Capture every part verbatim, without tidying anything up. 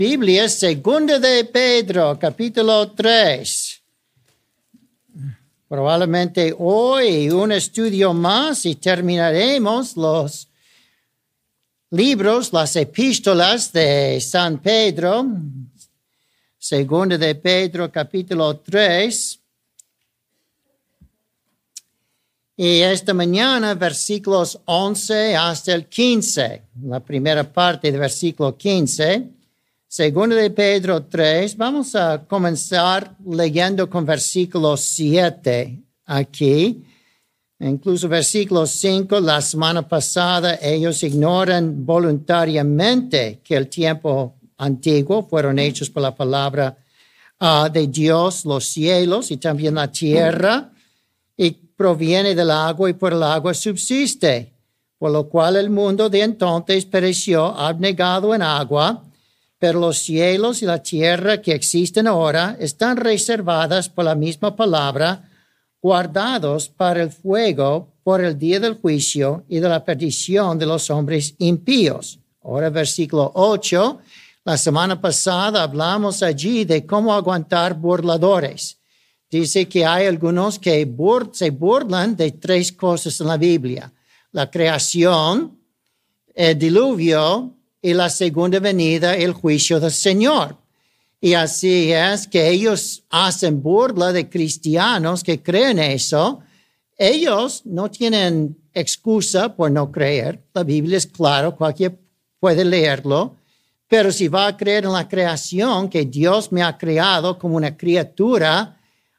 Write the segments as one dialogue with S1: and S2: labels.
S1: Biblia, Segunda de Pedro, capítulo tres. Probablemente hoy un estudio más y terminaremos los libros, las epístolas de San Pedro. Segunda de Pedro, capítulo tres. Y esta mañana, versículos once hasta el quince. La primera parte del versículo quince. Segunda de Pedro tres, vamos a comenzar leyendo con versículo siete aquí. Incluso versículo cinco, la semana pasada ellos ignoran voluntariamente que el tiempo antiguo fueron hechos por la palabra uh, de Dios, los cielos y también la tierra, y proviene del agua y por el agua subsiste, por lo cual el mundo de entonces pereció abnegado en agua. Pero los cielos y la tierra que existen ahora están reservadas por la misma palabra, guardados para el fuego por el día del juicio y de la perdición de los hombres impíos. Ahora versículo ocho. La semana pasada hablamos allí de cómo aguantar burladores. Dice que hay algunos que bur- se burlan de tres cosas en la Biblia: la creación, el diluvio y la segunda venida, el juicio del Señor. Y así es que ellos hacen burla de cristianos que creen eso. Ellos no tienen excusa por no creer. La Biblia es claro, cualquiera puede leerlo. Pero si va a creer en la creación, que Dios me ha creado como una criatura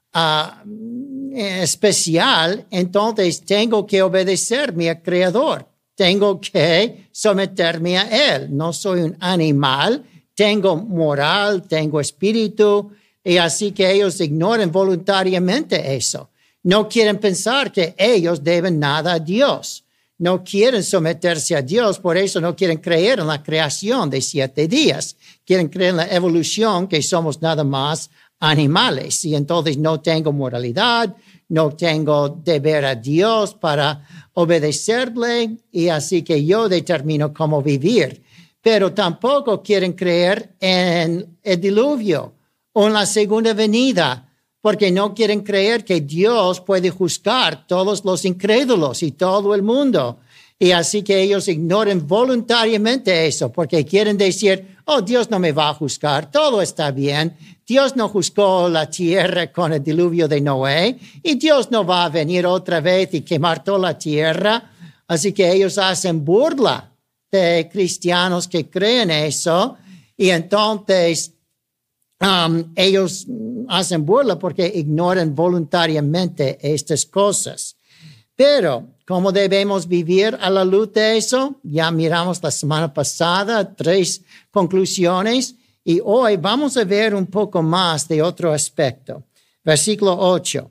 S1: uh, especial, entonces tengo que obedecer a mi creador. Tengo que someterme a Él. No soy un animal. Tengo moral, tengo espíritu. Y así que ellos ignoran voluntariamente eso. No quieren pensar que ellos deben nada a Dios. No quieren someterse a Dios. Por eso no quieren creer en la creación de siete días. Quieren creer en la evolución, que somos nada más animales. Y entonces no tengo moralidad. No tengo deber a Dios para obedecerle, y así que yo determino cómo vivir. Pero tampoco quieren creer en el diluvio o en la segunda venida, porque no quieren creer que Dios puede juzgar todos los incrédulos y todo el mundo. Y así que ellos ignoran voluntariamente eso, porque quieren decir, oh, Dios no me va a juzgar, todo está bien. Dios no juzgó la tierra con el diluvio de Noé, y Dios no va a venir otra vez y quemar toda la tierra. Así que ellos hacen burla de cristianos que creen eso, y entonces um, ellos hacen burla porque ignoran voluntariamente estas cosas. Pero, ¿cómo debemos vivir a la luz de eso? Ya miramos la semana pasada tres conclusiones. Y hoy vamos a ver un poco más de otro aspecto. Versículo ocho.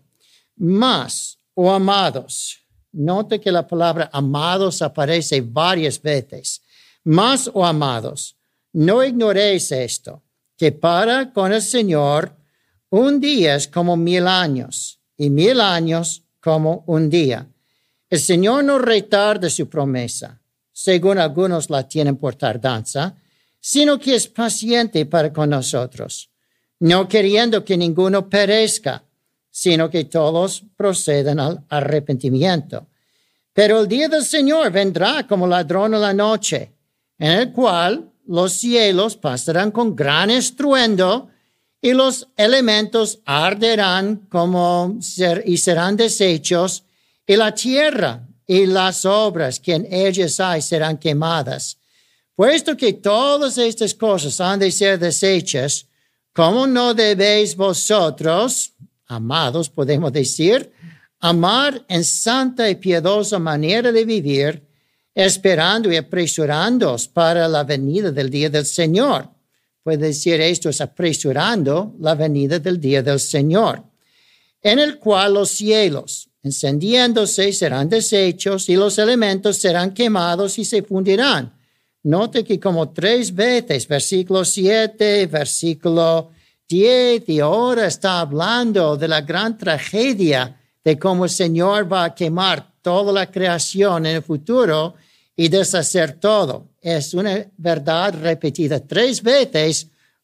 S1: Mas, o oh amados. Note que la palabra amados aparece varias veces. Mas, o oh amados, no ignoréis esto, que para con el Señor un día es como mil años, y mil años como un día. El Señor no retarda su promesa, según algunos la tienen por tardanza, sino que es paciente para con nosotros, no queriendo que ninguno perezca, sino que todos procedan al arrepentimiento. Pero el día del Señor vendrá como ladrón en la noche, en el cual los cielos pasarán con gran estruendo, y los elementos arderán como ser, y serán deshechos, y la tierra y las obras que en ellas hay serán quemadas. Puesto que todas estas cosas han de ser deshechas, ¿cómo no debéis vosotros, amados, podemos decir, amar en santa y piadosa manera de vivir, esperando y apresurándoos para la venida del día del Señor? Puede decir esto es apresurando la venida del día del Señor, en el cual los cielos, encendiéndose, serán deshechos, y los elementos serán quemados y se fundirán. Note que como tres veces, versículo siete, versículo diez, y ahora está hablando de la gran tragedia de cómo el Señor va a quemar toda la creación en el futuro y deshacer todo. Es una verdad repetida tres veces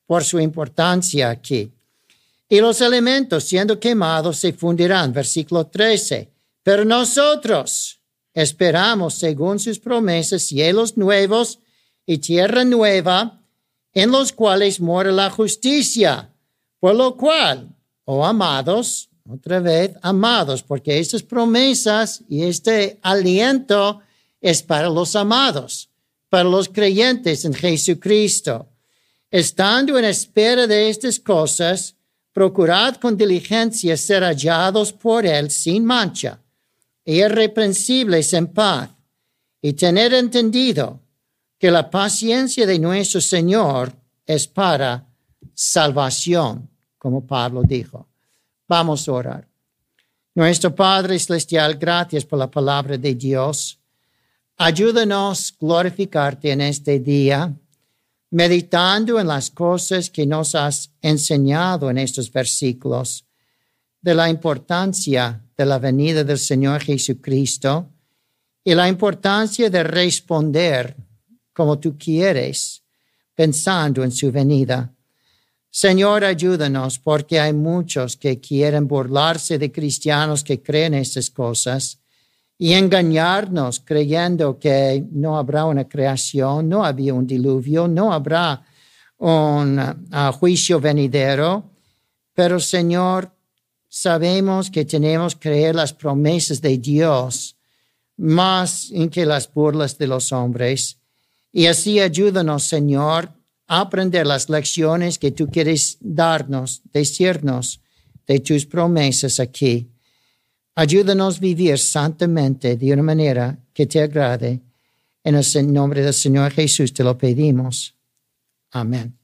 S1: por su importancia aquí. Y los elementos siendo quemados se fundirán. Versículo trece. Pero nosotros esperamos, según sus promesas, cielos nuevos y tierra nueva, en los cuales mora la justicia. Por lo cual, oh amados, otra vez, amados, porque estas promesas y este aliento es para los amados, para los creyentes en Jesucristo. Estando en espera de estas cosas, procurad con diligencia ser hallados por Él sin mancha e irreprensibles en paz, y tener entendido que la paciencia de nuestro Señor es para salvación, como Pablo dijo. Vamos a orar. Nuestro Padre Celestial, gracias por la palabra de Dios. Ayúdanos a glorificarte en este día, meditando en las cosas que nos has enseñado en estos versículos, de la importancia de la venida del Señor Jesucristo y la importancia de responder como tú quieres, pensando en su venida. Señor, ayúdanos, porque hay muchos que quieren burlarse de cristianos que creen estas cosas y engañarnos creyendo que no habrá una creación, no había un diluvio, no habrá un uh, juicio venidero. Pero, Señor, sabemos que tenemos que creer las promesas de Dios más que las burlas de los hombres. Y así ayúdanos, Señor, a aprender las lecciones que tú quieres darnos, decirnos de tus promesas aquí. Ayúdanos a vivir santamente de una manera que te agrade. En el nombre del Señor Jesús te lo pedimos. Amén.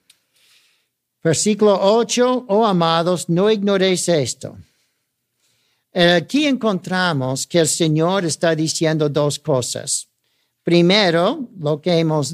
S1: Versículo ocho. Oh, amados, no ignoréis esto. Aquí encontramos que el Señor está diciendo dos cosas. Primero, lo que hemos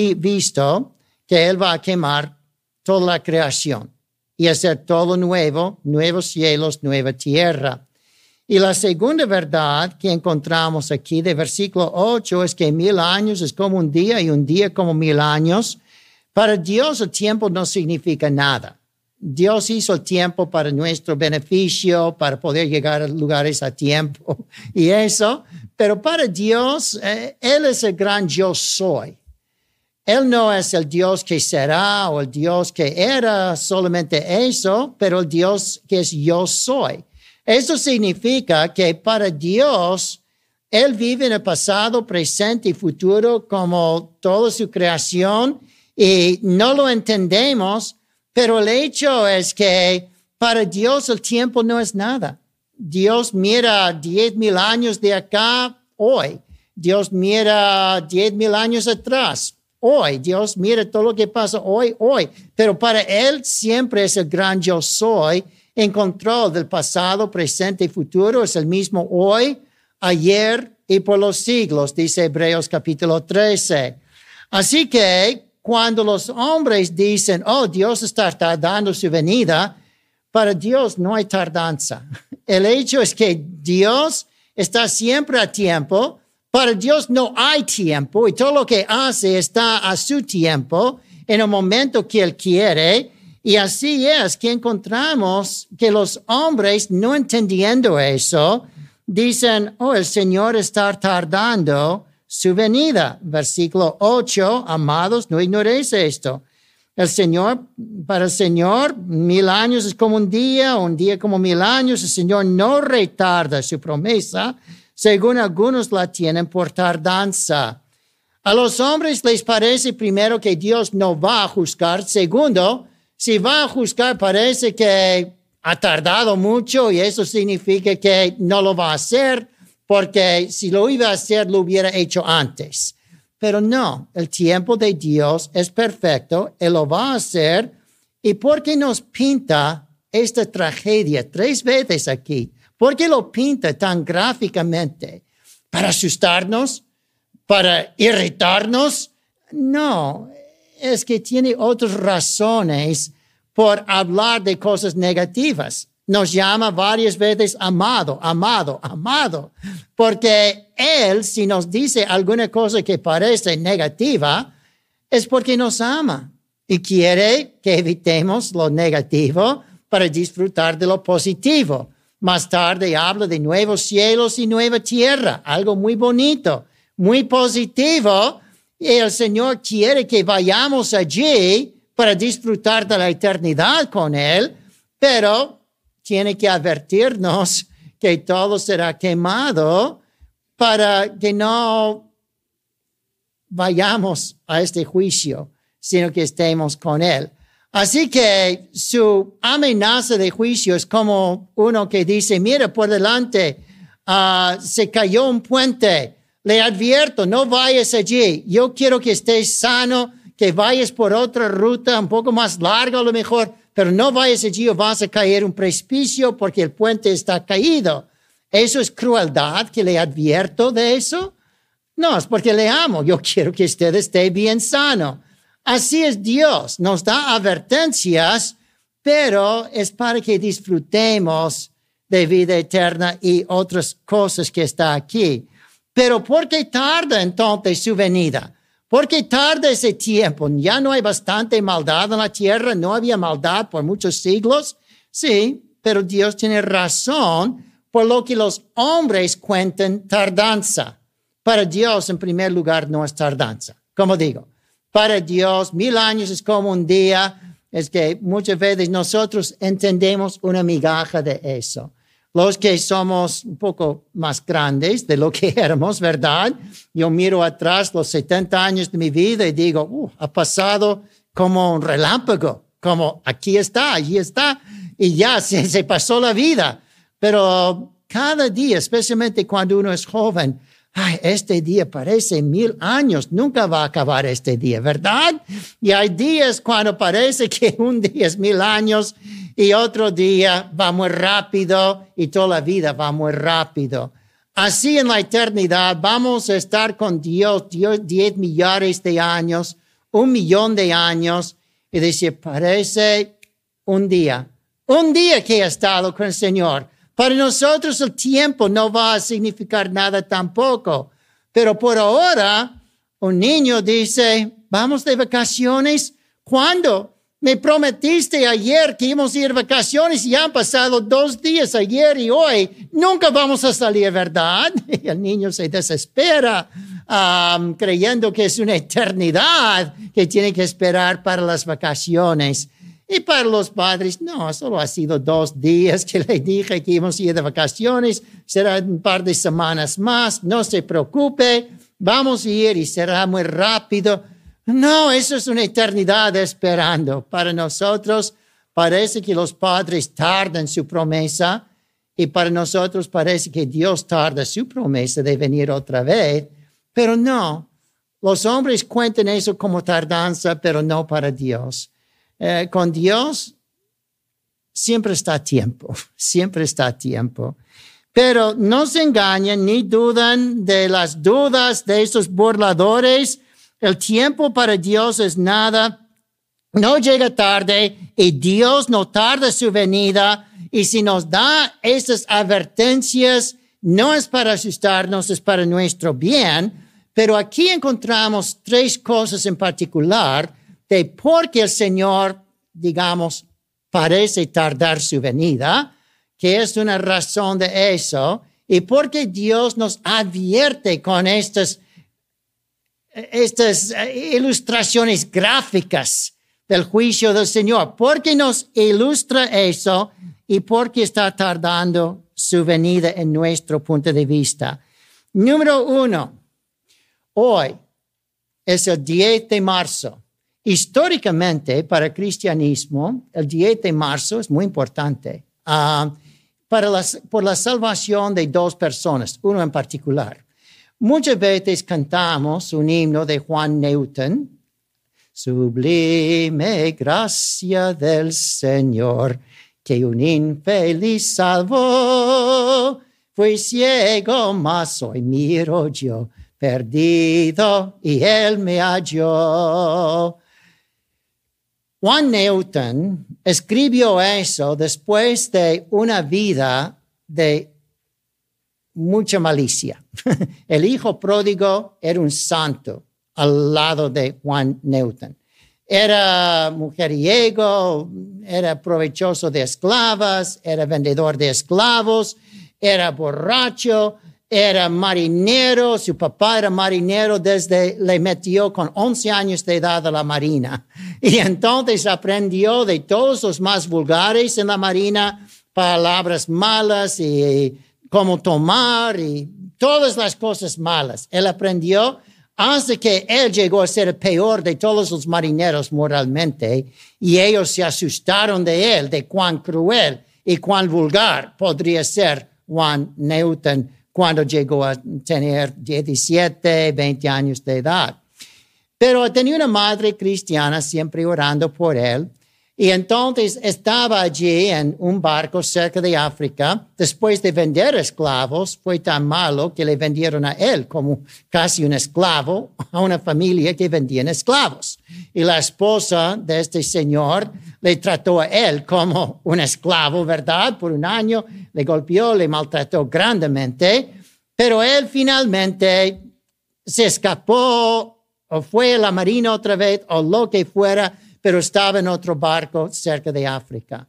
S1: visto, que Él va a quemar toda la creación y hacer todo nuevo, nuevos cielos, nueva tierra. Y la segunda verdad que encontramos aquí de versículo ocho es que mil años es como un día y un día como mil años. Para Dios el tiempo no significa nada. Dios hizo el tiempo para nuestro beneficio, para poder llegar a lugares a tiempo y eso. Pero para Dios, eh, Él es el gran yo soy. Él no es el Dios que será o el Dios que era, solamente eso, pero el Dios que es yo soy. Eso significa que para Dios, Él vive en el pasado, presente y futuro como toda su creación y no lo entendemos, pero el hecho es que para Dios el tiempo no es nada. Dios mira diez mil años de acá, hoy. Dios mira diez mil años atrás, hoy. Dios mira todo lo que pasa hoy, hoy. Pero para Él siempre es el gran yo soy, en control del pasado, presente y futuro. Es el mismo hoy, ayer y por los siglos, dice Hebreos capítulo trece. Así que cuando los hombres dicen, oh, Dios está tardando su venida, para Dios no hay tardanza. El hecho es que Dios está siempre a tiempo. Para Dios no hay tiempo y todo lo que hace está a su tiempo en el momento que Él quiere. Y así es que encontramos que los hombres, no entendiendo eso, dicen, oh, el Señor está tardando su venida. Versículo ocho, amados, no ignoréis esto. El Señor, para el Señor, mil años es como un día, un día como mil años. El Señor no retarda su promesa, según algunos la tienen por tardanza. A los hombres les parece primero que Dios no va a juzgar. Segundo, si va a juzgar, parece que ha tardado mucho y eso significa que no lo va a hacer, porque si lo iba a hacer, lo hubiera hecho antes. Pero no, el tiempo de Dios es perfecto, Él lo va a hacer. ¿Y por qué nos pinta esta tragedia tres veces aquí? ¿Por qué lo pinta tan gráficamente? ¿Para asustarnos? ¿Para irritarnos? No, es que tiene otras razones por hablar de cosas negativas. Nos llama varias veces amado, amado, amado, porque Él, si nos dice alguna cosa que parece negativa, es porque nos ama. y quiere que evitemos lo negativo para disfrutar de lo positivo. Más tarde habla de nuevos cielos y nueva tierra, algo muy bonito, muy positivo. Y el Señor quiere que vayamos allí para disfrutar de la eternidad con Él, pero tiene que advertirnos que todo será quemado para que no vayamos a este juicio, sino que estemos con Él. Así que su amenaza de juicio es como uno que dice, mira, por delante uh, se cayó un puente, le advierto, no vayas allí, yo quiero que estés sano, que vayas por otra ruta un poco más larga a lo mejor, pero no vayas allí o vas a caer en un precipicio porque el puente está caído. ¿Eso es crueldad que le advierto de eso? No, es porque le amo, yo quiero que usted esté bien sano. Así es Dios, nos da advertencias, pero es para que disfrutemos de vida eterna y otras cosas que está aquí. Pero ¿por qué tarda entonces su venida? ¿Por qué tarda ese tiempo? ¿Ya no hay bastante maldad en la tierra? ¿No había maldad por muchos siglos? Sí, pero Dios tiene razón por lo que los hombres cuentan tardanza. Para Dios, en primer lugar, no es tardanza. Como digo, para Dios, mil años es como un día. Es que muchas veces nosotros entendemos una migaja de eso. Los que somos un poco más grandes de lo que éramos, ¿verdad? Yo miro atrás los setenta años de mi vida y digo, uh, ha pasado como un relámpago, como aquí está, allí está, y ya se, se pasó la vida. Pero cada día, especialmente cuando uno es joven, ay, este día parece mil años, nunca va a acabar este día, ¿verdad? Y hay días cuando parece que un día es mil años y otro día va muy rápido y toda la vida va muy rápido. Así en la eternidad vamos a estar con Dios, Dios diez millares de años, un millón de años, y decir, parece un día, un día que he estado con el Señor. Para nosotros el tiempo no va a significar nada tampoco. Pero por ahora, un niño dice, ¿vamos de vacaciones? ¿Cuándo? Me prometiste ayer que íbamos a ir de vacaciones y ya han pasado dos días, ayer y hoy. Nunca vamos a salir, ¿verdad? Y el niño se desespera, um, creyendo que es una eternidad que tiene que esperar para las vacaciones. Y para los padres, no, solo ha sido dos días que le dije que íbamos a ir de vacaciones. Será un par de semanas más. No se preocupe. Vamos a ir y será muy rápido. No, eso es una eternidad esperando. Para nosotros parece que los padres tardan su promesa y para nosotros parece que Dios tarda su promesa de venir otra vez. Pero no, los hombres cuentan eso como tardanza, pero no para Dios. Eh, con Dios siempre está a tiempo, siempre está a tiempo. Pero no se engañan ni dudan de las dudas de esos burladores. El tiempo para Dios es nada, no llega tarde y Dios no tarda su venida. Y si nos da esas advertencias, no es para asustarnos, es para nuestro bien. Pero aquí encontramos tres cosas en particular de por qué el Señor, digamos, parece tardar su venida, que es una razón de eso, y por qué Dios nos advierte con estas, estas ilustraciones gráficas del juicio del Señor. ¿Por qué nos ilustra eso y por qué está tardando su venida en nuestro punto de vista? Número uno, hoy es el diez de marzo. Históricamente, para el cristianismo, el diez de marzo es muy importante uh, para las, por la salvación de dos personas, uno en particular. Muchas veces cantamos un himno de Juan Newton, sublime gracia del Señor, que un infeliz salvó. Fui ciego, mas hoy miro yo, perdido, y Él me halló. Juan Newton escribió eso después de una vida de mucha malicia. El hijo pródigo era un santo al lado de Juan Newton. Era mujeriego, era provechoso de esclavas, era vendedor de esclavos, era borracho, era marinero. Su papá era marinero desde le metió con once años de edad a la marina. Y entonces aprendió de todos los más vulgares en la marina, palabras malas y cómo tomar y todas las cosas malas. Él aprendió hasta que él llegó a ser el peor de todos los marineros moralmente, y ellos se asustaron de él, de cuán cruel y cuán vulgar podría ser Juan Newton cuando llegó a tener diecisiete, veinte años de edad. Pero tenía una madre cristiana siempre orando por él. Y entonces estaba allí en un barco cerca de África. Después de vender esclavos, fue tan malo que le vendieron a él como casi un esclavo a una familia que vendían esclavos. Y la esposa de este señor le trató a él como un esclavo, ¿verdad? Por un año le golpeó, le maltrató grandemente. Pero él finalmente se escapó o fue a la marina otra vez o lo que fuera, pero estaba en otro barco cerca de África.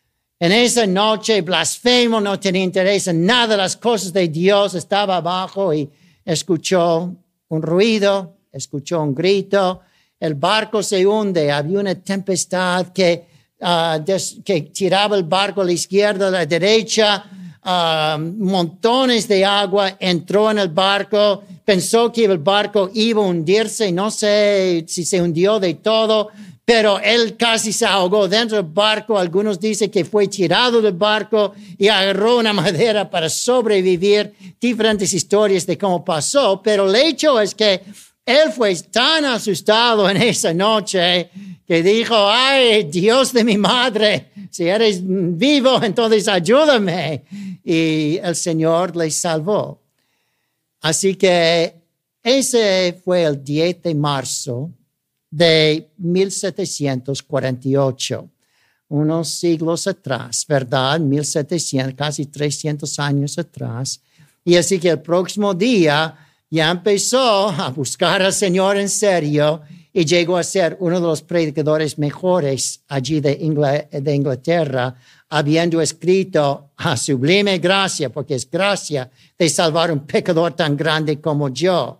S1: En esa noche, blasfemo, no tenía interés en nada de las cosas de Dios, estaba abajo y escuchó un ruido, escuchó un grito, el barco se hunde, había una tempestad que, uh, des, que tiraba el barco a la izquierda, a la derecha, uh, montones de agua, entró en el barco, pensó que el barco iba a hundirse, no sé si se hundió de todo, pero él casi se ahogó dentro del barco. Algunos dicen que fue tirado del barco y agarró una madera para sobrevivir. Diferentes historias de cómo pasó, pero el hecho es que él fue tan asustado en esa noche que dijo, ay, Dios de mi madre, si eres vivo, entonces ayúdame. Y el Señor le salvó. Así que ese fue el diez de marzo de mil setecientos cuarenta y ocho, unos siglos atrás, ¿verdad? mil setecientos, casi trescientos años atrás. Y así que el próximo día ya empezó a buscar al Señor en serio y llegó a ser uno de los predicadores mejores allí de, Ingl- de Inglaterra, habiendo escrito a sublime gracia, porque es gracia de salvar a un pecador tan grande como yo.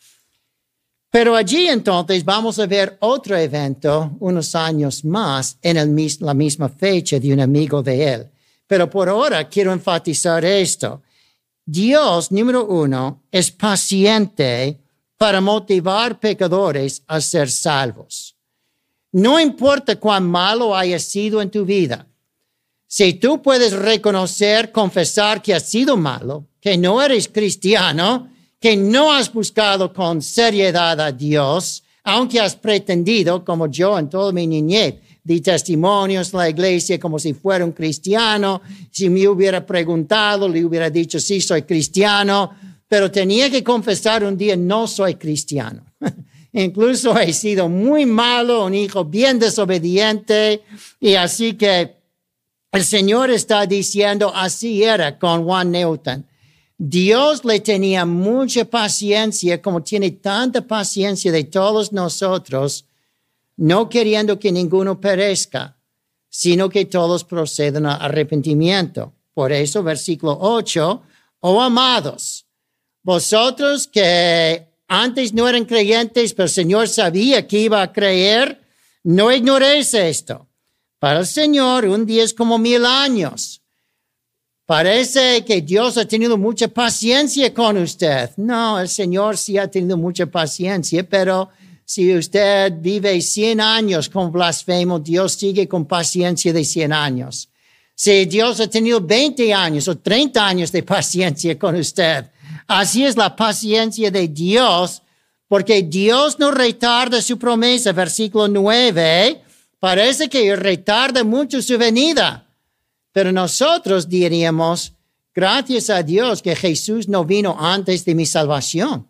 S1: Pero allí entonces vamos a ver otro evento unos años más en el mis- la misma fecha de un amigo de él. Pero por ahora quiero enfatizar esto. Dios, número uno, es paciente para motivar pecadores a ser salvos. No importa cuán malo haya sido en tu vida. Si tú puedes reconocer, confesar que has sido malo, que no eres cristiano, que no has buscado con seriedad a Dios, aunque has pretendido, como yo en toda mi niñez, di testimonios en la iglesia como si fuera un cristiano. Si me hubiera preguntado, le hubiera dicho, sí, soy cristiano, pero tenía que confesar un día, no soy cristiano. Incluso he sido muy malo, un hijo bien desobediente, y así que el Señor está diciendo, así era con Juan Newton. Dios le tenía mucha paciencia, como tiene tanta paciencia de todos nosotros, no queriendo que ninguno perezca, sino que todos procedan a arrepentimiento. Por eso, versículo ocho, oh amados, vosotros que antes no eran creyentes, pero el Señor sabía que iba a creer, no ignoréis esto. Para el Señor, un día es como mil años. Parece que Dios ha tenido mucha paciencia con usted. No, el Señor sí ha tenido mucha paciencia, pero si usted vive cien años con blasfemo, Dios sigue con paciencia de cien años. Si Dios ha tenido veinte años o treinta años de paciencia con usted, así es la paciencia de Dios, porque Dios no retarda su promesa. Versículo nueve, parece que retarda mucho su venida. Pero nosotros diríamos, gracias a Dios que Jesús no vino antes de mi salvación.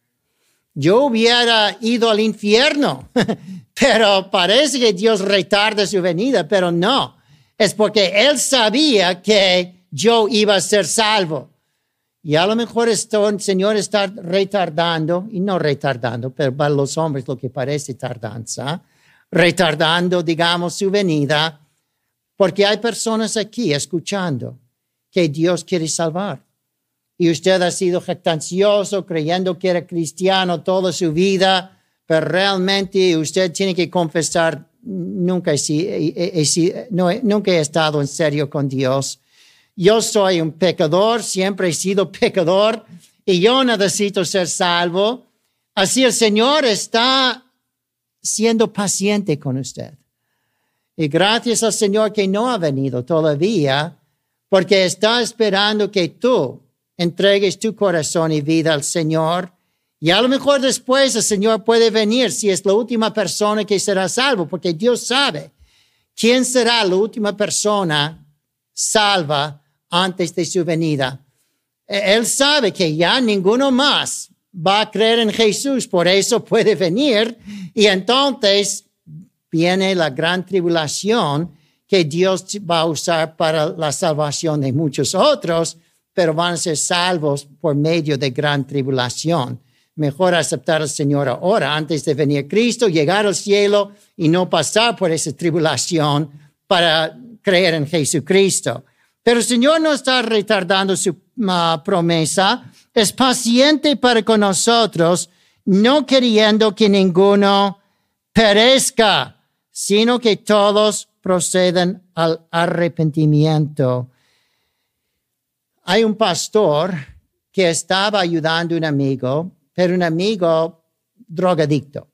S1: Yo hubiera ido al infierno, pero parece que Dios retarda su venida, pero no. Es porque Él sabía que yo iba a ser salvo. Y a lo mejor esto, el Señor está retardando, y no retardando, pero para los hombres lo que parece tardanza, retardando, digamos, su venida, porque hay personas aquí escuchando que Dios quiere salvar. Y usted ha sido jactancioso, creyendo que era cristiano toda su vida, pero realmente usted tiene que confesar, nunca he, he, he, no, nunca he estado en serio con Dios. Yo soy un pecador, siempre he sido pecador, y yo necesito ser salvo. Así el Señor está siendo paciente con usted. Y gracias al Señor que no ha venido todavía, porque está esperando que tú entregues tu corazón y vida al Señor. Y a lo mejor después el Señor puede venir si es la última persona que será salvo, porque Dios sabe quién será la última persona salva antes de su venida. Él sabe que ya ninguno más va a creer en Jesús, por eso puede venir. Y entonces viene la gran tribulación que Dios va a usar para la salvación de muchos otros, pero van a ser salvos por medio de gran tribulación. Mejor aceptar al Señor ahora antes de venir Cristo, llegar al cielo y no pasar por esa tribulación para creer en Jesucristo. Pero el Señor no está retardando su uh, promesa, es paciente para con nosotros, no queriendo que ninguno perezca, sino que todos procedan al arrepentimiento. Hay un pastor que estaba ayudando a un amigo, pero un amigo drogadicto.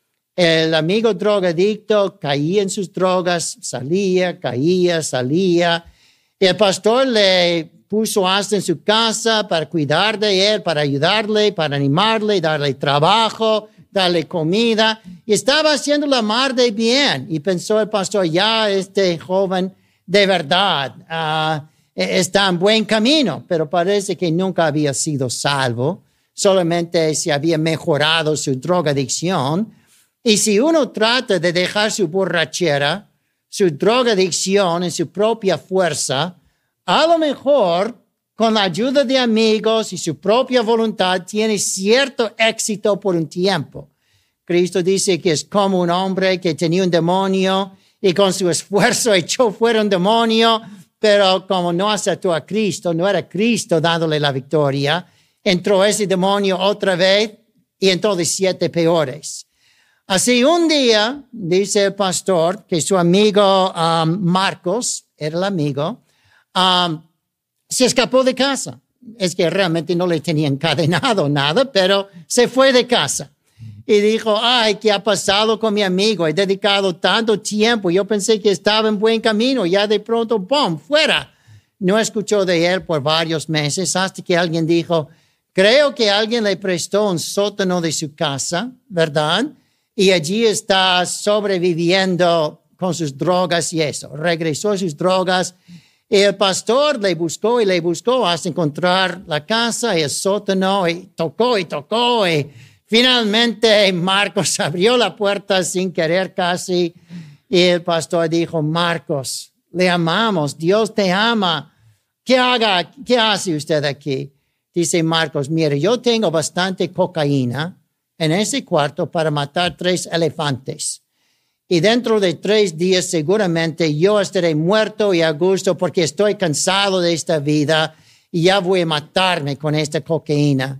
S1: El amigo drogadicto caía en sus drogas, salía, caía, salía. Y el pastor le puso hasta en su casa para cuidar de él, para ayudarle, para animarle, darle trabajo, darle comida. Y estaba haciendo la mar de bien. Y pensó el pastor, ya este joven de verdad uh, está en buen camino, pero parece que nunca había sido salvo, solamente se había mejorado su drogadicción. Y si uno trata de dejar su borrachera, su drogadicción en su propia fuerza, a lo mejor con la ayuda de amigos y su propia voluntad tiene cierto éxito por un tiempo. Cristo dice que es como un hombre que tenía un demonio y con su esfuerzo echó fuera un demonio, pero como no aceptó a Cristo, no era Cristo dándole la victoria, entró ese demonio otra vez y entonces siete peores. Así un día, dice el pastor, que su amigo um, Marcos, era el amigo, um, se escapó de casa. Es que realmente no le tenía encadenado nada, pero se fue de casa. Y dijo, ay, ¿qué ha pasado con mi amigo? He dedicado tanto tiempo. Yo pensé que estaba en buen camino. Ya de pronto, ¡pum!, fuera. No escuchó de él por varios meses hasta que alguien dijo, creo que alguien le prestó un sótano de su casa, ¿verdad? Y allí está sobreviviendo con sus drogas y eso. Regresó a sus drogas. Y el pastor le buscó y le buscó hasta encontrar la casa y el sótano. Y tocó y tocó y finalmente Marcos abrió la puerta sin querer casi y el pastor dijo, Marcos, le amamos, Dios te ama. ¿Qué haga, qué hace usted aquí? Dice Marcos, mire, yo tengo bastante cocaína en ese cuarto para matar tres elefantes. Y dentro de tres días seguramente yo estaré muerto y a gusto porque estoy cansado de esta vida y ya voy a matarme con esta cocaína.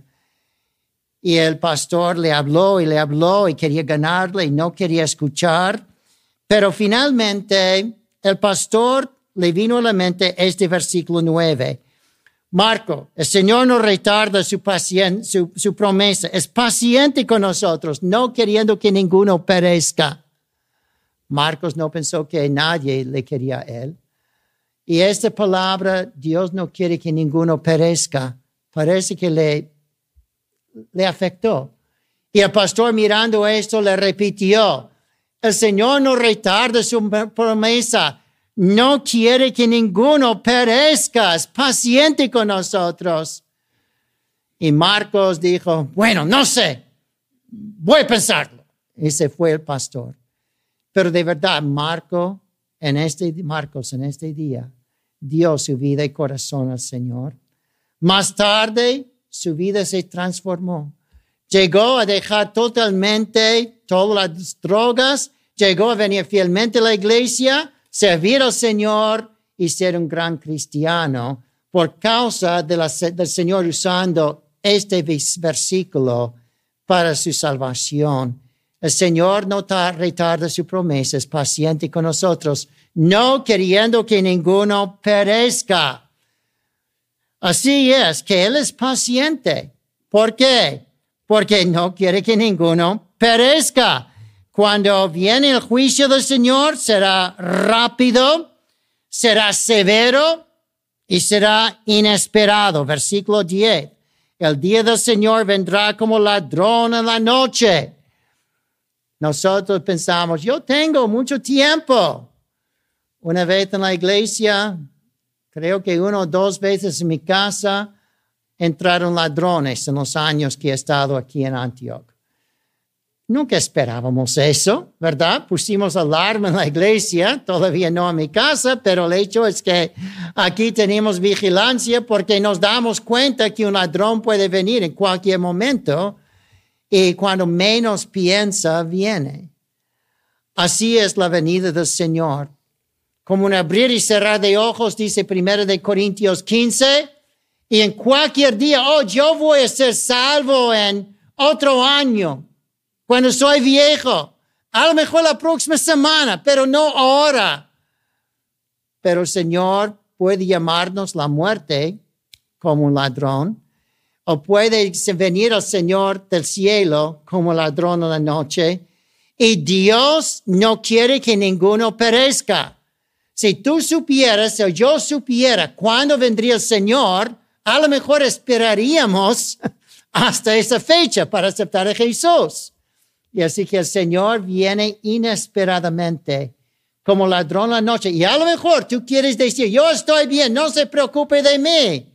S1: Y el pastor le habló y le habló y quería ganarle y no quería escuchar. Pero finalmente el pastor le vino a la mente este versículo nueve. Marco, el Señor no retarda su, pacien- su, su promesa. Es paciente con nosotros, no queriendo que ninguno perezca. Marcos no pensó que nadie le quería a él. Y esta palabra, Dios no quiere que ninguno perezca, parece que le le afectó. Y el pastor mirando esto le repitió, el Señor no retarda su promesa, no quiere que ninguno perezca, es paciente con nosotros. Y Marcos dijo, bueno, no sé, voy a pensarlo. Y se fue el pastor. Pero de verdad, Marco, en este, Marcos en este día dio su vida y corazón al Señor. Más tarde, su vida se transformó. Llegó a dejar totalmente todas las drogas, llegó a venir fielmente a la iglesia, servir al Señor y ser un gran cristiano por causa de la, del Señor usando este versículo para su salvación. El Señor no retarda su promesa, es paciente con nosotros, no queriendo que ninguno perezca. Así es, que Él es paciente. ¿Por qué? Porque no quiere que ninguno perezca. Cuando viene el juicio del Señor, será rápido, será severo y será inesperado. Versículo diez. El día del Señor vendrá como ladrón en la noche. Nosotros pensamos, yo tengo mucho tiempo. Una vez en la iglesia, creo que una o dos veces en mi casa, entraron ladrones en los años que he estado aquí en Antioch. Nunca esperábamos eso, ¿verdad? Pusimos alarma en la iglesia, todavía no en mi casa, pero el hecho es que aquí tenemos vigilancia porque nos damos cuenta que un ladrón puede venir en cualquier momento y cuando menos piensa, viene. Así es la venida del Señor. Como un abrir y cerrar de ojos, dice primero de Corintios quince, y en cualquier día, oh, yo voy a ser salvo en otro año. Cuando soy viejo, a lo mejor la próxima semana, pero no ahora. Pero el Señor puede llamarnos la muerte como un ladrón, o puede venir el Señor del cielo como ladrón en la noche, y Dios no quiere que ninguno perezca. Si tú supieras, o yo supiera cuándo vendría el Señor, a lo mejor esperaríamos hasta esa fecha para aceptar a Jesús. Y así que el Señor viene inesperadamente como ladrón en la noche. Y a lo mejor tú quieres decir, yo estoy bien, no se preocupe de mí.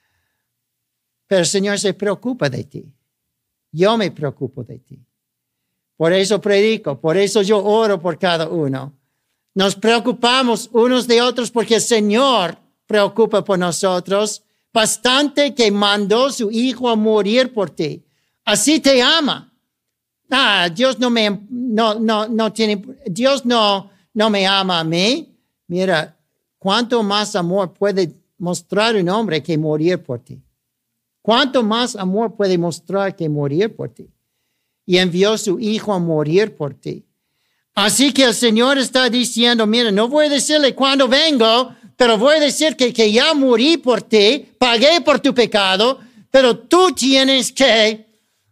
S1: Pero el Señor se preocupa de ti. Yo me preocupo de ti. Por eso predico, por eso yo oro por cada uno. Nos preocupamos unos de otros porque el Señor preocupa por nosotros. Bastante que mandó su Hijo a morir por ti. Así te ama. Ah, Dios no me, no, no, no tiene, Dios no, no me ama a mí. Mira, cuánto más amor puede mostrar un hombre que morir por ti. Cuánto más amor puede mostrar que morir por ti. Y envió su Hijo a morir por ti. Así que el Señor está diciendo, mira, no voy a decirle cuándo vengo, pero voy a decir que, que ya morí por ti, pagué por tu pecado, pero tú tienes que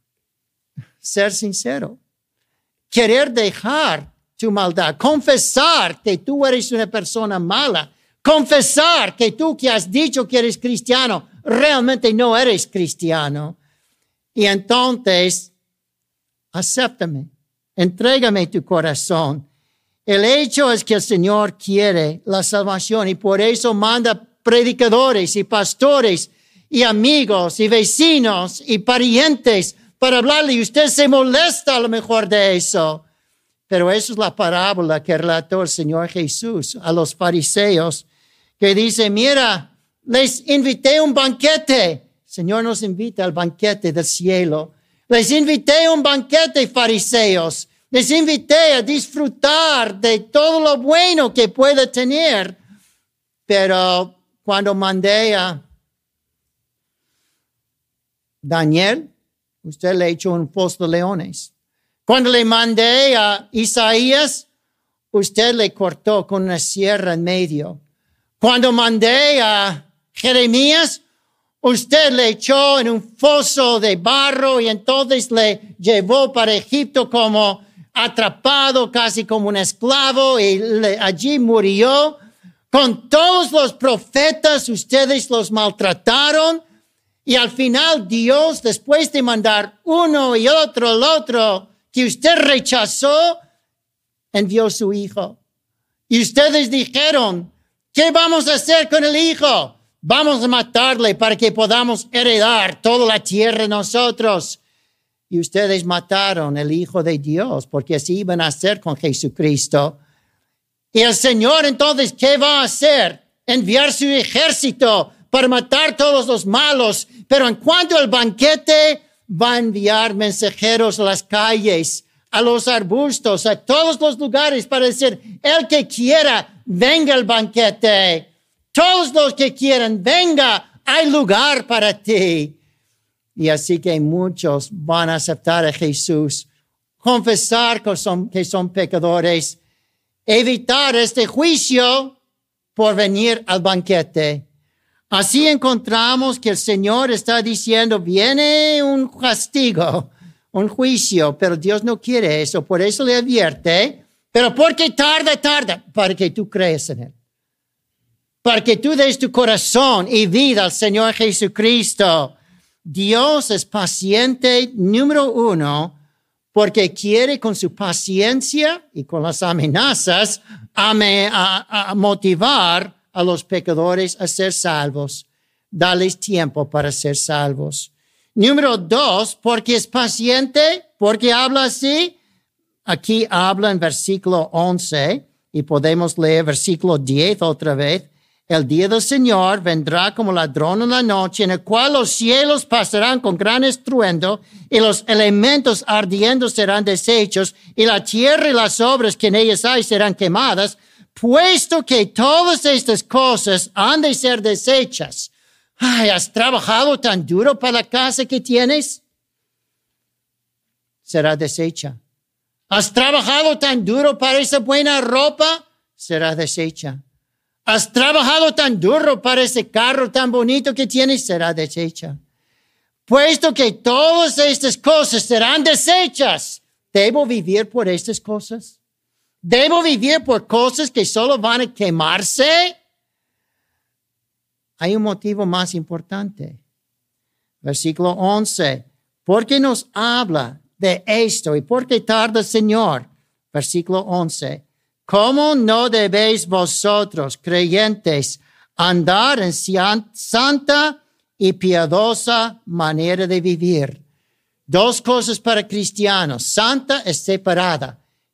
S1: ser sincero, querer dejar tu maldad, confesar que tú eres una persona mala, confesar que tú que has dicho que eres cristiano, realmente no eres cristiano. Y entonces, acéptame, entrégame tu corazón. El hecho es que el Señor quiere la salvación y por eso manda predicadores y pastores y amigos y vecinos y parientes para hablarle, y usted se molesta a lo mejor de eso. Pero eso es la parábola que relató el Señor Jesús a los fariseos, que dice, mira, les invité a un banquete. El Señor nos invita al banquete del cielo. Les invité a un banquete, fariseos. Les invité a disfrutar de todo lo bueno que puede tener. Pero cuando mandé a Daniel, usted le echó un foso de leones. Cuando le mandé a Isaías, usted le cortó con una sierra en medio. Cuando mandé a Jeremías, usted le echó en un foso de barro y entonces le llevó para Egipto como atrapado, casi como un esclavo, y le, allí murió. Con todos los profetas, ustedes los maltrataron. Y al final Dios, después de mandar uno y otro, el otro, que usted rechazó, envió su Hijo. Y ustedes dijeron, ¿qué vamos a hacer con el Hijo? Vamos a matarle para que podamos heredar toda la tierra nosotros. Y ustedes mataron el Hijo de Dios, porque así iban a hacer con Jesucristo. Y el Señor entonces, ¿qué va a hacer? Enviar su ejército para matar todos los malos. Pero en cuanto al banquete, va a enviar mensajeros a las calles a los arbustos, a todos los lugares para decir, el que quiera, venga al banquete. Todos los que quieran, venga, hay lugar para ti. Y así que muchos van a aceptar a Jesús, confesar que son, que son pecadores, evitar este juicio por venir al banquete. Así encontramos que el Señor está diciendo, viene un castigo, un juicio, pero Dios no quiere eso, por eso le advierte, pero porque tarda, tarda, para que tú creas en Él. Para que tú des tu corazón y vida al Señor Jesucristo. Dios es paciente, número uno, porque quiere con su paciencia y con las amenazas a, me, a, a motivar a los pecadores a ser salvos. Darles tiempo para ser salvos. Número dos, porque es paciente, porque habla así. Aquí habla en versículo once y podemos leer versículo diez otra vez. El día del Señor vendrá como ladrón en la noche, en el cual los cielos pasarán con gran estruendo y los elementos ardiendo serán deshechos y la tierra y las obras que en ellas hay serán quemadas, puesto que todas estas cosas han de ser deshechas. Ay, ¿has trabajado tan duro para la casa que tienes? Será deshecha. ¿Has trabajado tan duro para esa buena ropa? Será deshecha. ¿Has trabajado tan duro para ese carro tan bonito que tienes? Será deshecha. Puesto que todas estas cosas serán deshechas, ¿debo vivir por estas cosas? ¿Debo vivir por cosas que solo van a quemarse? Hay un motivo más importante. Versículo once. ¿Por qué nos habla de esto y por qué tarda el Señor? Versículo once. ¿Cómo no debéis vosotros, creyentes, andar en santa y piadosa manera de vivir? Dos cosas para cristianos. Santa es separada.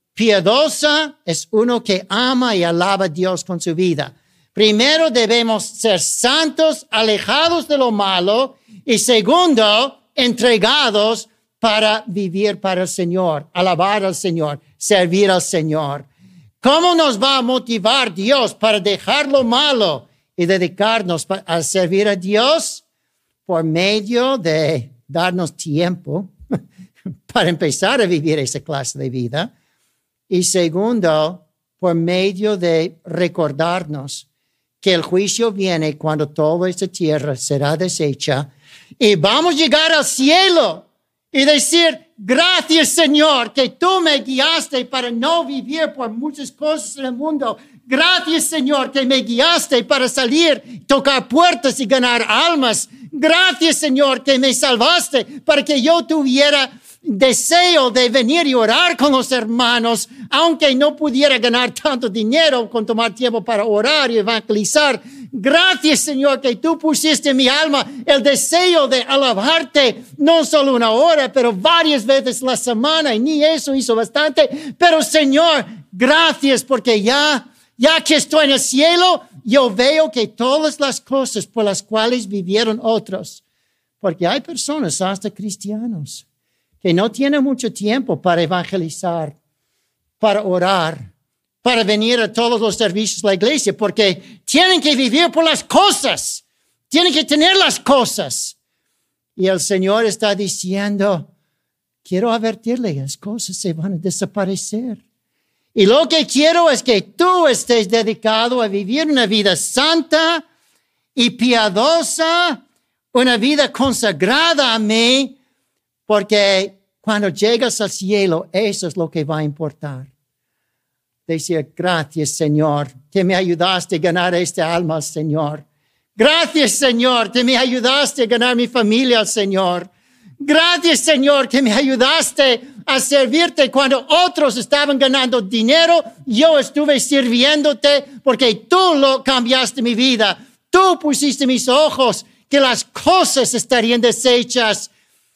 S1: Piadosa es uno que ama y alaba a Dios con su vida. Primero debemos ser santos, alejados de lo malo. Y segundo, entregados para vivir para el Señor, alabar al Señor, servir al Señor. ¿Cómo nos va a motivar Dios para dejar lo malo y dedicarnos a servir a Dios? Por medio de darnos tiempo para empezar a vivir esa clase de vida. Y segundo, por medio de recordarnos que el juicio viene cuando toda esta tierra será deshecha y vamos a llegar al cielo y decir, gracias Señor que tú me guiaste para no vivir por muchas cosas en el mundo. Gracias Señor que me guiaste para salir, tocar puertas y ganar almas. Gracias Señor que me salvaste para que yo tuviera deseo de venir y orar con los hermanos, aunque no pudiera ganar tanto dinero con tomar tiempo para orar y evangelizar. Gracias, Señor, que tú pusiste en mi alma el deseo de alabarte, no solo una hora, pero varias veces la semana, y ni eso hizo bastante. Pero, Señor, gracias porque ya, ya que estoy en el cielo, yo veo que todas las cosas por las cuales vivieron otros, porque hay personas, hasta cristianos, que no tienen mucho tiempo para evangelizar, para orar, para venir a todos los servicios de la iglesia, porque tienen que vivir por las cosas, tienen que tener las cosas. Y el Señor está diciendo, quiero advertirle, las cosas se van a desaparecer. Y lo que quiero es que tú estés dedicado a vivir una vida santa y piadosa, una vida consagrada a mí, porque cuando llegas al cielo, eso es lo que va a importar. Decir, gracias, Señor, que me ayudaste a ganar esta alma al Señor. Gracias, Señor, que me ayudaste a ganar mi familia al Señor. Gracias, Señor, que me ayudaste a servirte cuando otros estaban ganando dinero. Yo estuve sirviéndote porque tú lo cambiaste mi vida. Tú pusiste mis ojos que las cosas estarían deshechas.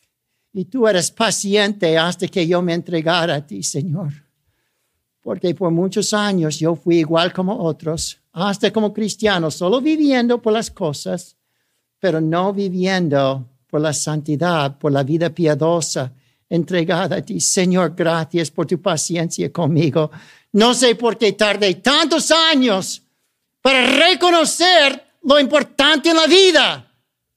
S1: Y tú eres paciente hasta que yo me entregara a ti, Señor. Porque por muchos años yo fui igual como otros, hasta como cristiano, solo viviendo por las cosas, pero no viviendo por la santidad, por la vida piadosa entregada a ti. Señor, gracias por tu paciencia conmigo. No sé por qué tardé tantos años para reconocer lo importante en la vida.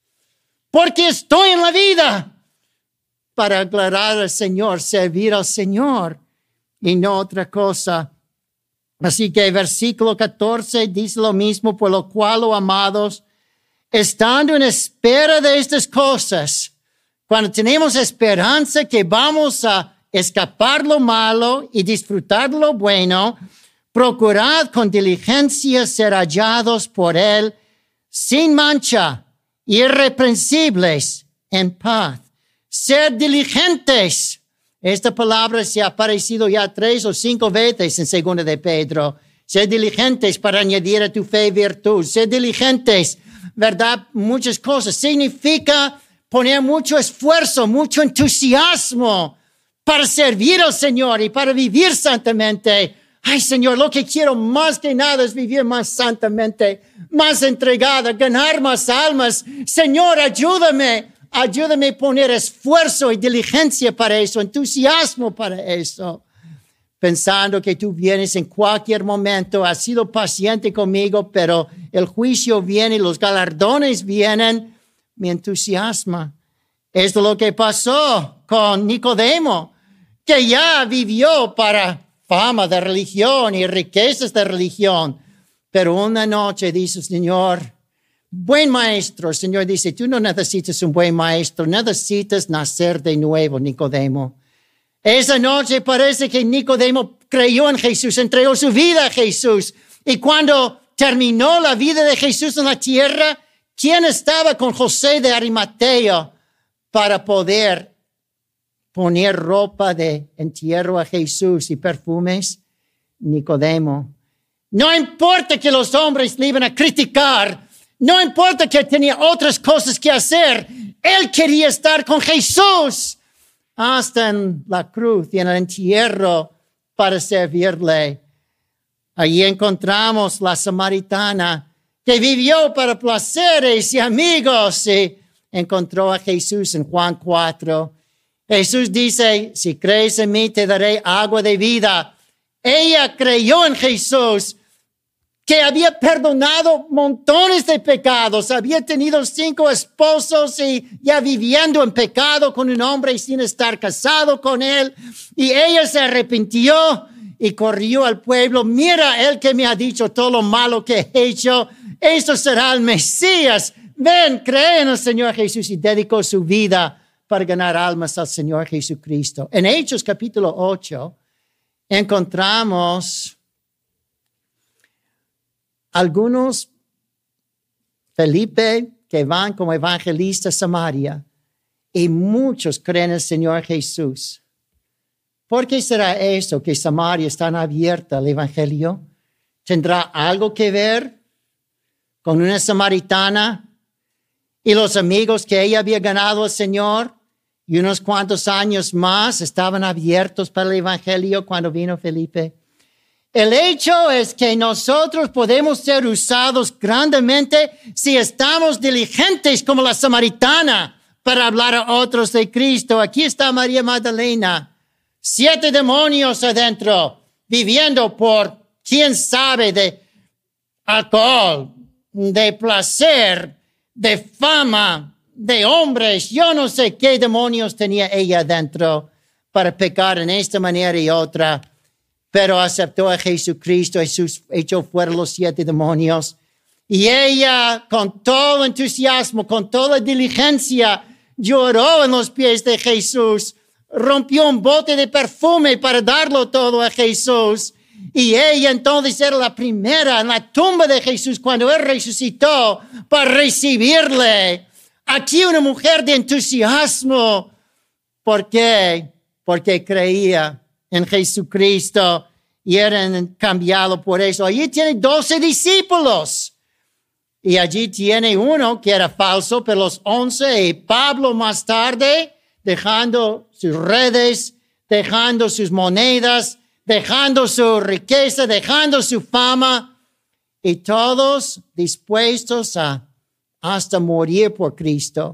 S1: Porque estoy en la vida para aclarar al Señor, servir al Señor y no otra cosa. Así que el versículo catorce dice lo mismo, por lo cual, oh amados, estando en espera de estas cosas, cuando tenemos esperanza que vamos a escapar lo malo y disfrutar lo bueno, procurad con diligencia ser hallados por Él sin mancha, irreprensibles, en paz. Ser diligentes. Esta palabra se ha aparecido ya tres o cinco veces en segunda de Pedro. Ser diligentes para añadir a tu fe virtud. Ser diligentes, ¿verdad? Muchas cosas. Significa poner mucho esfuerzo, mucho entusiasmo para servir al Señor y para vivir santamente. Ay, Señor, lo que quiero más que nada es vivir más santamente, más entregada, ganar más almas. Señor, ayúdame. Ayúdame a poner esfuerzo y diligencia para eso, entusiasmo para eso. Pensando que tú vienes en cualquier momento, has sido paciente conmigo, pero el juicio viene, los galardones vienen, me entusiasma. Esto es lo que pasó con Nicodemo, que ya vivió para fama de religión y riquezas de religión. Pero una noche dice, Señor, buen maestro, el Señor dice, tú no necesitas un buen maestro, necesitas nacer de nuevo, Nicodemo. Esa noche parece que Nicodemo creyó en Jesús, entregó su vida a Jesús. Y cuando terminó la vida de Jesús en la tierra, ¿quién estaba con José de Arimatea para poder poner ropa de entierro a Jesús y perfumes? Nicodemo. No importa que los hombres le iban a criticar, no importa que tenía otras cosas que hacer, él quería estar con Jesús hasta en la cruz y en el entierro para servirle. Allí encontramos la samaritana que vivió para placeres y amigos y encontró a Jesús en Juan cuatro. Jesús dice, si crees en mí te daré agua de vida. Ella creyó en Jesús, que había perdonado montones de pecados, había tenido cinco esposos y ya viviendo en pecado con un hombre sin estar casado con él. Y ella se arrepintió y corrió al pueblo. Mira, él que me ha dicho todo lo malo que he hecho, eso será el Mesías. Ven, cree en el Señor Jesús, y dedicó su vida para ganar almas al Señor Jesucristo. En Hechos capítulo ocho encontramos algunos Felipe que van como evangelistas a Samaria y muchos creen en el Señor Jesús. ¿Por qué será eso que Samaria está abierta al evangelio? ¿Tendrá algo que ver con una samaritana y los amigos que ella había ganado al Señor? Y unos cuantos años más estaban abiertos para el evangelio cuando vino Felipe. El hecho es que nosotros podemos ser usados grandemente si estamos diligentes como la samaritana para hablar a otros de Cristo. Aquí está María Magdalena, siete demonios adentro, viviendo por quién sabe de alcohol, de placer, de fama, de hombres. Yo no sé qué demonios tenía ella adentro para pecar en esta manera y otra. Pero aceptó a Jesucristo, Jesús echó fuera los siete demonios. Y ella, con todo entusiasmo, con toda diligencia, lloró en los pies de Jesús. Rompió un bote de perfume para darlo todo a Jesús. Y ella entonces era la primera en la tumba de Jesús cuando Él resucitó para recibirle. Aquí una mujer de entusiasmo. ¿Por qué? Porque creía en Jesucristo y eran cambiados por eso. Allí tiene doce discípulos. Y allí tiene uno que era falso, pero los once, y Pablo más tarde, dejando sus redes, dejando sus monedas, dejando su riqueza, dejando su fama, y todos dispuestos a hasta morir por Cristo.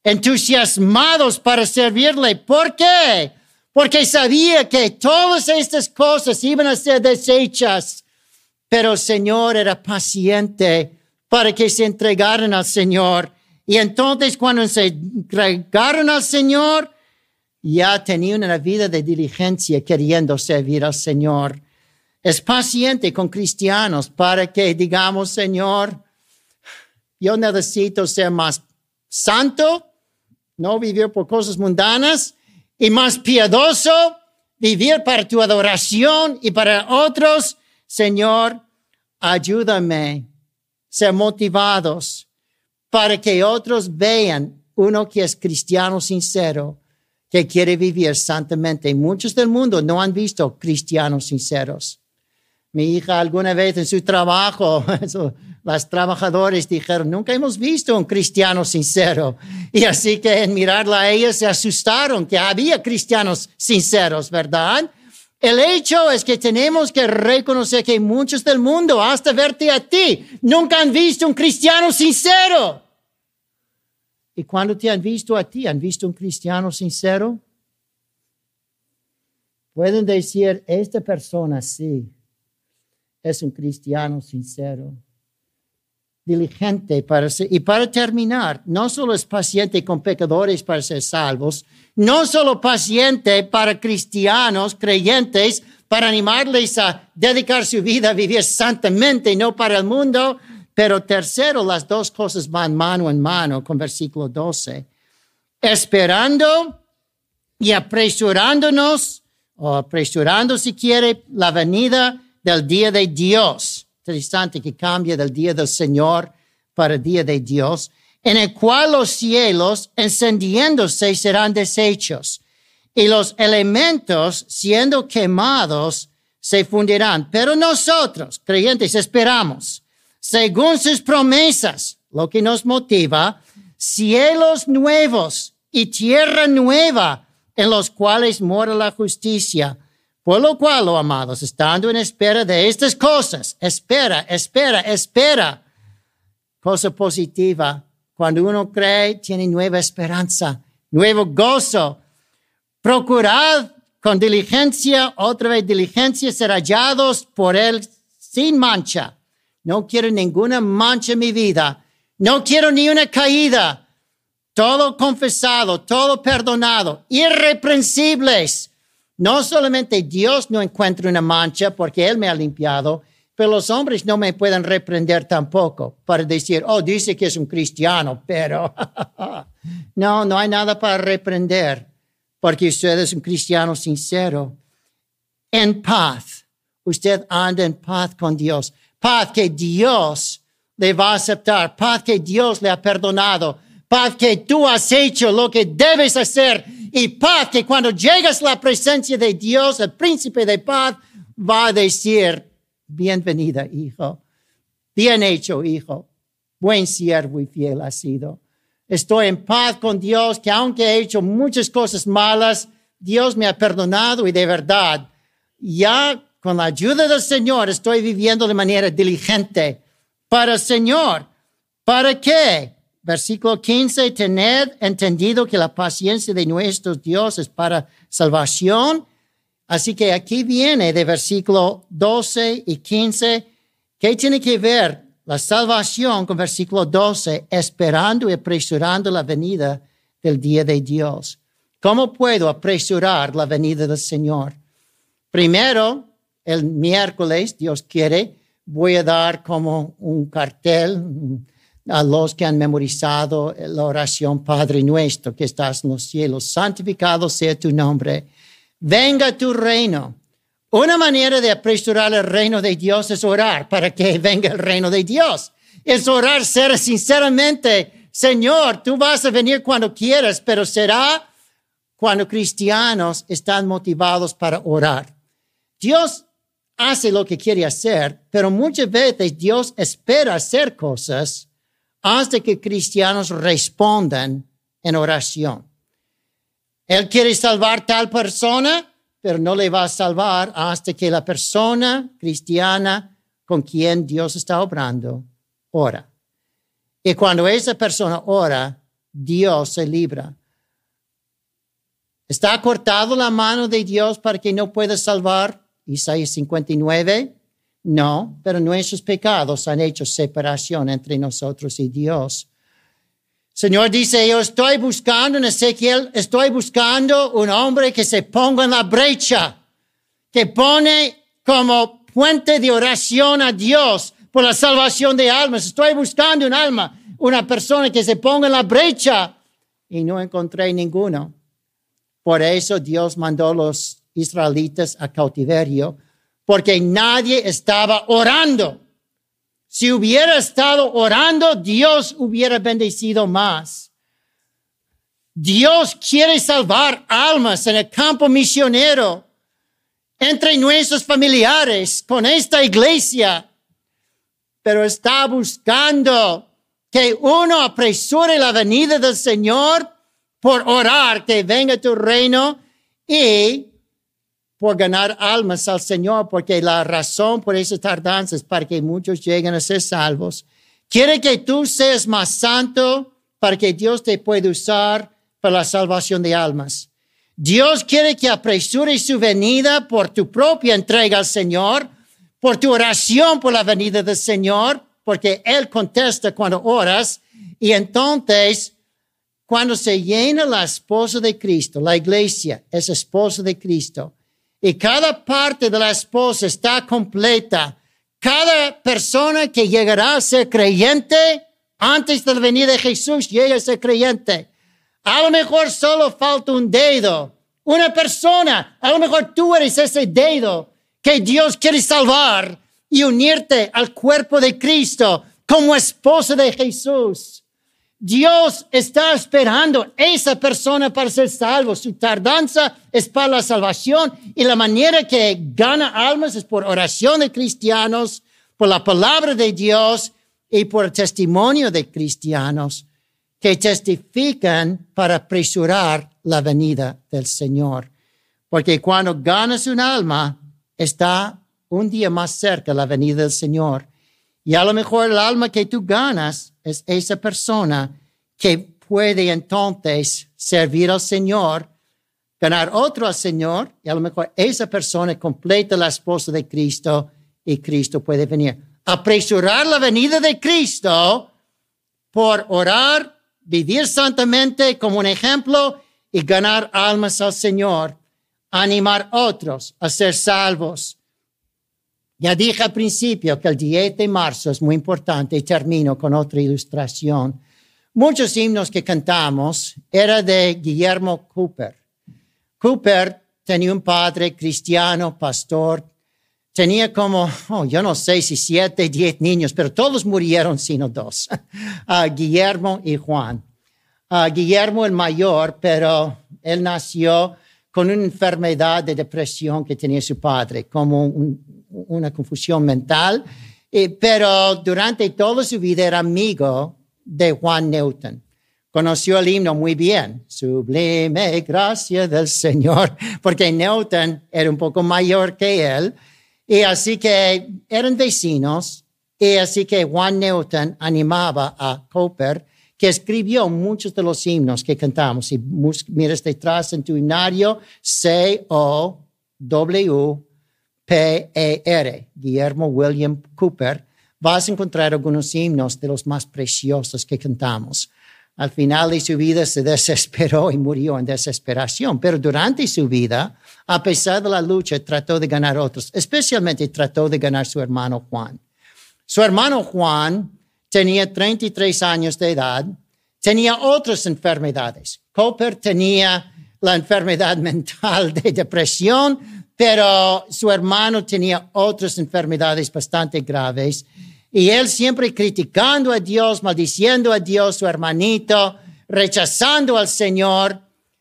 S1: entusiasmados para servirle. ¿Por qué? Porque sabía que todas estas cosas iban a ser deshechas, pero el Señor era paciente para que se entregaran al Señor. Y entonces cuando se entregaron al Señor, ya tenían una vida de diligencia queriendo servir al Señor. Es paciente con cristianos para que digamos, Señor, yo necesito ser más santo, no vivir por cosas mundanas, y más piadoso, vivir para tu adoración y para otros. Señor, ayúdame a ser motivados para que otros vean uno que es cristiano sincero, que quiere vivir santamente. Muchos del mundo no han visto cristianos sinceros. Mi hija alguna vez en su trabajo, las trabajadoras dijeron, nunca hemos visto un cristiano sincero. Y así que en mirarla a ella se asustaron que había cristianos sinceros, ¿verdad? El hecho es que tenemos que reconocer que muchos del mundo, hasta verte a ti, nunca han visto un cristiano sincero. Y cuando te han visto a ti, ¿han visto un cristiano sincero? Pueden decir, esta persona sí, es un cristiano sincero, diligente para ser. Y para terminar, no solo es paciente con pecadores para ser salvos, no solo paciente para cristianos, creyentes, para animarles a dedicar su vida a vivir santamente y no para el mundo. Pero tercero, las dos cosas van mano en mano con versículo doce. Esperando y apresurándonos, o apresurando si quiere, la venida del día de Dios. Interesante que cambia del día del Señor para el día de Dios, en el cual los cielos encendiéndose serán deshechos y los elementos siendo quemados se fundirán. Pero nosotros, creyentes, esperamos, según sus promesas, lo que nos motiva, cielos nuevos y tierra nueva en los cuales mora la justicia. Por lo cual, oh amados, estando en espera de estas cosas, espera, espera, espera. Cosa positiva. Cuando uno cree, tiene nueva esperanza, nuevo gozo. Procurad con diligencia, otra vez diligencia, ser hallados por él sin mancha. No quiero ninguna mancha en mi vida. No quiero ni una caída. Todo confesado, todo perdonado, irreprensibles. No solamente Dios no encuentra una mancha porque Él me ha limpiado, pero los hombres no me pueden reprender tampoco para decir, oh, dice que es un cristiano, pero no, no hay nada para reprender porque usted es un cristiano sincero. En paz, usted anda en paz con Dios. Paz que Dios le va a aceptar, paz que Dios le ha perdonado, paz que tú has hecho lo que debes hacer. Y paz que cuando llegas a la presencia de Dios, el príncipe de paz va a decir, bienvenida, hijo. Bien hecho, hijo. Buen siervo y fiel has sido. Estoy en paz con Dios, que aunque he hecho muchas cosas malas, Dios me ha perdonado y de verdad, ya con la ayuda del Señor estoy viviendo de manera diligente para el Señor. ¿Para qué? Versículo quince, tened entendido que la paciencia de nuestro Dios es para salvación. Así que aquí viene de versículo doce y quince. ¿Qué tiene que ver la salvación con versículo doce? Esperando y apresurando la venida del día de Dios. ¿Cómo puedo apresurar la venida del Señor? Primero, el miércoles, Dios quiere, voy a dar como un cartel a los que han memorizado la oración Padre nuestro que estás en los cielos, santificado sea tu nombre, venga tu reino. Una manera de apresurar el reino de Dios es orar para que venga el reino de Dios. Es orar, ser sinceramente, Señor, tú vas a venir cuando quieras, pero será cuando cristianos están motivados para orar. Dios hace lo que quiere hacer, pero muchas veces Dios espera hacer cosas hasta que cristianos respondan en oración. Él quiere salvar tal persona, pero no le va a salvar hasta que la persona cristiana con quien Dios está obrando ora. Y cuando esa persona ora, Dios se libra. ¿Está cortado la mano de Dios para que no pueda salvar? Isaías cincuenta y nueve. No, pero nuestros pecados han hecho separación entre nosotros y Dios. Señor dice, yo estoy buscando en Ezequiel, estoy buscando un hombre que se ponga en la brecha, que pone como puente de oración a Dios por la salvación de almas. Estoy buscando un alma, una persona que se ponga en la brecha, y no encontré ninguno. Por eso Dios mandó a los israelitas a cautiverio, porque nadie estaba orando. Si hubiera estado orando, Dios hubiera bendecido más. Dios quiere salvar almas en el campo misionero, entre nuestros familiares, con esta iglesia. Pero está buscando que uno apresure la venida del Señor por orar que venga tu reino y por ganar almas al Señor, porque la razón por esa tardanza es para que muchos lleguen a ser salvos. Quiere que tú seas más santo para que Dios te pueda usar para la salvación de almas. Dios quiere que apresures su venida por tu propia entrega al Señor, por tu oración por la venida del Señor, porque Él contesta cuando oras. Y entonces, cuando se llena la esposa de Cristo, la iglesia es esposa de Cristo, y cada parte de la esposa está completa, cada persona que llegará a ser creyente antes de la venida de Jesús llega a ser creyente. A lo mejor solo falta un dedo, una persona. A lo mejor tú eres ese dedo que Dios quiere salvar y unirte al cuerpo de Cristo como esposa de Jesús. Dios está esperando esa persona para ser salvo. Su tardanza es para la salvación, y la manera que gana almas es por oración de cristianos, por la palabra de Dios y por el testimonio de cristianos que testifican para apresurar la venida del Señor. Porque cuando ganas un alma, está un día más cerca la venida del Señor. Y a lo mejor el alma que tú ganas es esa persona que puede entonces servir al Señor, ganar otro al Señor, y a lo mejor esa persona completa la esposa de Cristo y Cristo puede venir. Apresurar la venida de Cristo por orar, vivir santamente como un ejemplo y ganar almas al Señor, animar a otros a ser salvos. Ya dije al principio que el diez de marzo es muy importante, y termino con otra ilustración. Muchos himnos que cantamos eran de Guillermo Cooper. Cooper tenía un padre cristiano, pastor. Tenía como, oh, yo no sé si siete, diez niños, pero todos murieron sino dos. Uh, Guillermo y Juan. Uh, Guillermo el mayor, pero él nació con una enfermedad de depresión que tenía su padre, como un, una confusión mental. Eh, pero durante toda su vida era amigo de Juan Newton. Conoció el himno muy bien, Sublime Gracia del Señor, porque Newton era un poco mayor que él, y así que eran vecinos, y así que Juan Newton animaba a Cooper, que escribió muchos de los himnos que cantamos. Si miras detrás en tu himnario, C O W P E R, Guillermo William Cooper, vas a encontrar algunos himnos de los más preciosos que cantamos. Al final de su vida se desesperó y murió en desesperación, pero durante su vida, a pesar de la lucha, trató de ganar otros, especialmente trató de ganar su hermano Juan. Su hermano Juan tenía treinta y tres años de edad, tenía otras enfermedades. Cooper tenía la enfermedad mental de depresión, pero su hermano tenía otras enfermedades bastante graves. Y él siempre criticando a Dios, maldiciendo a Dios, su hermanito, rechazando al Señor.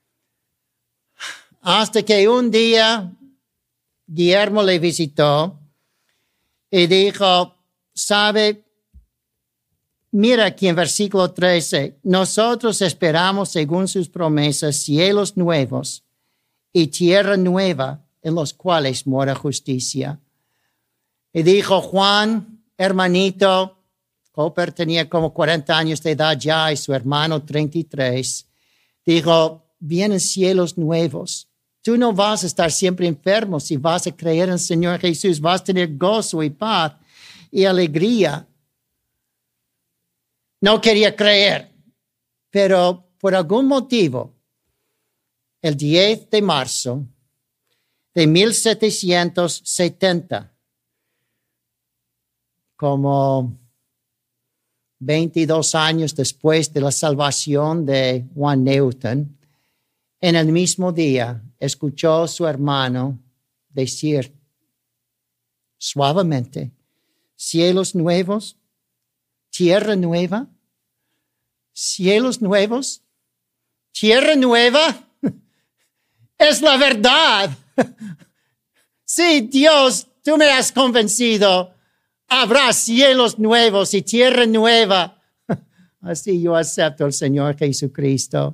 S1: Hasta que un día Guillermo le visitó y dijo, sabe, mira aquí en versículo trece, nosotros esperamos según sus promesas cielos nuevos y tierra nueva en los cuales mora justicia. Y dijo, Juan, hermanito, Cooper tenía como cuarenta años de edad ya y su hermano treinta y tres. Dijo, vienen cielos nuevos. Tú no vas a estar siempre enfermo si vas a creer en el Señor Jesús. Vas a tener gozo y paz y alegría. No quería creer, pero por algún motivo, el diez de marzo de mil setecientos setenta, como veintidós años después de la salvación de Juan Newton, en el mismo día escuchó a su hermano decir suavemente, cielos nuevos, tierra nueva, cielos nuevos, tierra nueva. Es la verdad. Sí, Dios, tú me has convencido. Habrá cielos nuevos y tierra nueva. Así yo acepto al Señor Jesucristo.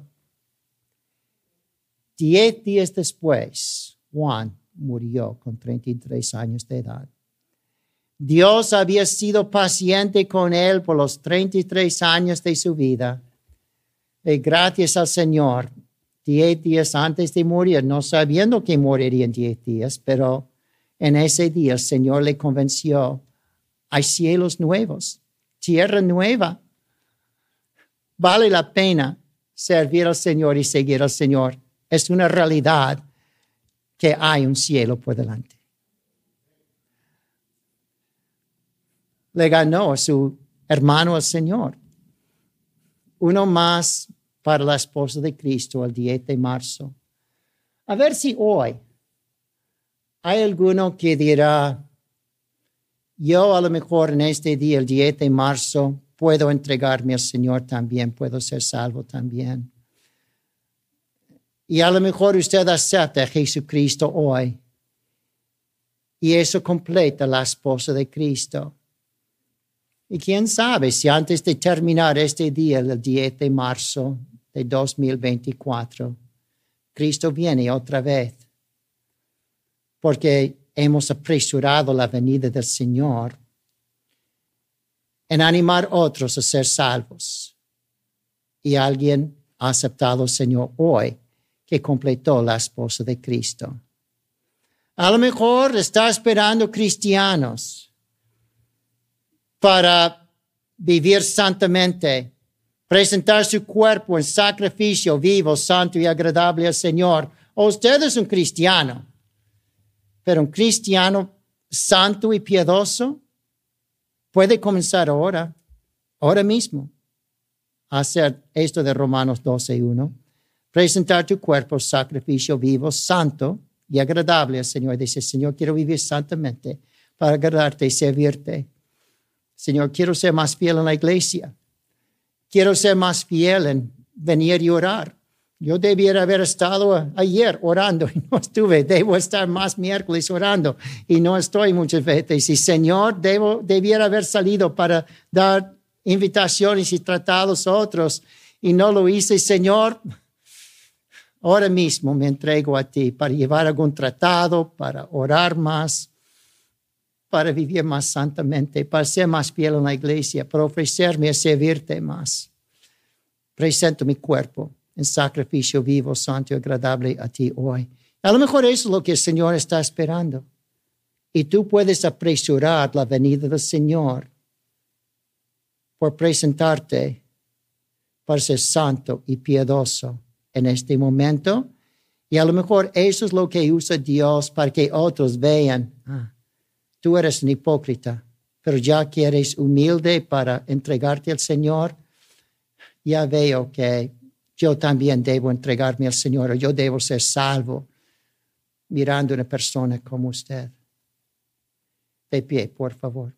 S1: Diez días después, Juan murió con treinta y tres años de edad. Dios había sido paciente con él por los treinta y tres años de su vida. Y gracias al Señor, diez días antes de morir, no sabiendo que moriría en diez días, pero en ese día el Señor le convenció, hay cielos nuevos, tierra nueva. Vale la pena servir al Señor y seguir al Señor. Es una realidad que hay un cielo por delante. Le ganó a su hermano al Señor. Uno más para la esposa de Cristo el diez de marzo. A ver si hoy hay alguno que dirá, yo a lo mejor en este día, el diez de marzo, puedo entregarme al Señor también, puedo ser salvo también. Y a lo mejor usted acepta a Jesucristo hoy. Y eso completa la esposa de Cristo. Y quién sabe si antes de terminar este día, el diez de marzo de dos mil veinticuatro, Cristo viene otra vez. Porque hemos apresurado la venida del Señor en animar a otros a ser salvos. Y alguien ha aceptado al Señor hoy que completó la esposa de Cristo. A lo mejor está esperando cristianos para vivir santamente, presentar su cuerpo en sacrificio vivo, santo y agradable al Señor. O usted es un cristiano, pero un cristiano santo y piadoso puede comenzar ahora, ahora mismo, a hacer esto de Romanos doce uno. Presentar tu cuerpo sacrificio vivo, santo y agradable al Señor. Dice, Señor, quiero vivir santamente para agradarte y servirte. Señor, quiero ser más fiel en la iglesia. Quiero ser más fiel en venir y orar. Yo debiera haber estado ayer orando y no estuve. Debo estar más miércoles orando y no estoy muchas veces. Y Señor, debo, debiera haber salido para dar invitaciones y tratados a otros y no lo hice. Señor, ahora mismo me entrego a ti para llevar algún tratado, para orar más, para vivir más santamente, para ser más fiel en la iglesia, para ofrecerme a servirte más. Presento mi cuerpo en sacrificio vivo, santo y agradable a ti hoy. A lo mejor eso es lo que el Señor está esperando. Y tú puedes apresurar la venida del Señor por presentarte para ser santo y piadoso en este momento. Y a lo mejor eso es lo que usa Dios para que otros vean, ah, tú eres un hipócrita, pero ya que eres humilde para entregarte al Señor, ya veo que yo también debo entregarme al Señor, o yo debo ser salvo mirando a una persona como usted. De pie, por favor.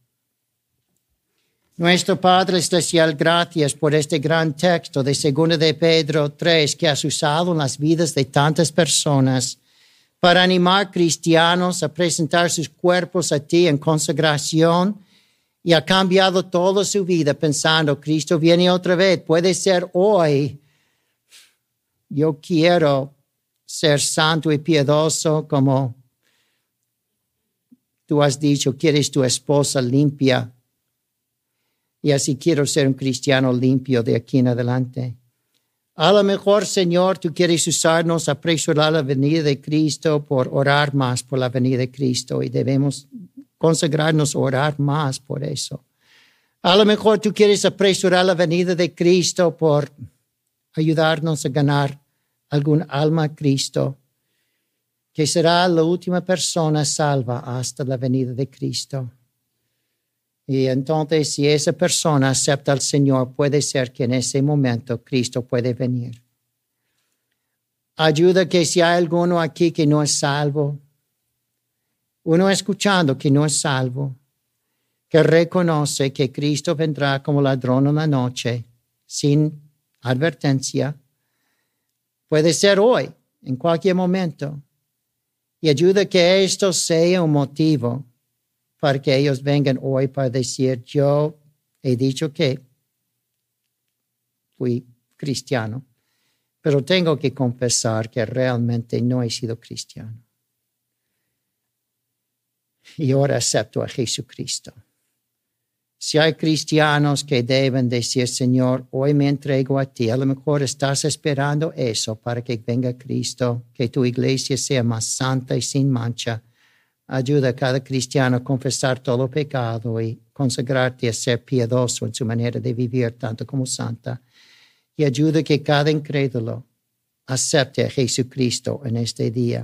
S1: Nuestro Padre Celestial, gracias por este gran texto de Segunda de Pedro tres que has usado en las vidas de tantas personas para animar cristianos a presentar sus cuerpos a ti en consagración, y ha cambiado toda su vida pensando, Cristo viene otra vez, puede ser hoy. Yo quiero ser santo y piadoso como tú has dicho, quieres tu esposa limpia. Y así quiero ser un cristiano limpio de aquí en adelante. A lo mejor, Señor, tú quieres usarnos a apresurar la venida de Cristo por orar más por la venida de Cristo y debemos consagrarnos a orar más por eso. A lo mejor tú quieres apresurar la venida de Cristo por ayudarnos a ganar algún alma a Cristo, que será la última persona salva hasta la venida de Cristo. Y entonces, si esa persona acepta al Señor, puede ser que en ese momento Cristo puede venir. Ayuda que si hay alguno aquí que no es salvo, uno escuchando que no es salvo, que reconoce que Cristo vendrá como ladrón en la noche, sin advertencia, puede ser hoy, en cualquier momento. Y ayuda que esto sea un motivo para que ellos vengan hoy para decir, yo he dicho que fui cristiano, pero tengo que confesar que realmente no he sido cristiano. Y ahora acepto a Jesucristo. Si hay cristianos que deben decir, Señor, hoy me entrego a ti, a lo mejor estás esperando eso para que venga Cristo, que tu iglesia sea más santa y sin mancha. Ayuda a cada cristiano a confesar todo pecado y consagrarte a ser piadoso en su manera de vivir, tanto como santa. Y ayuda a que cada incrédulo acepte a Jesucristo en este día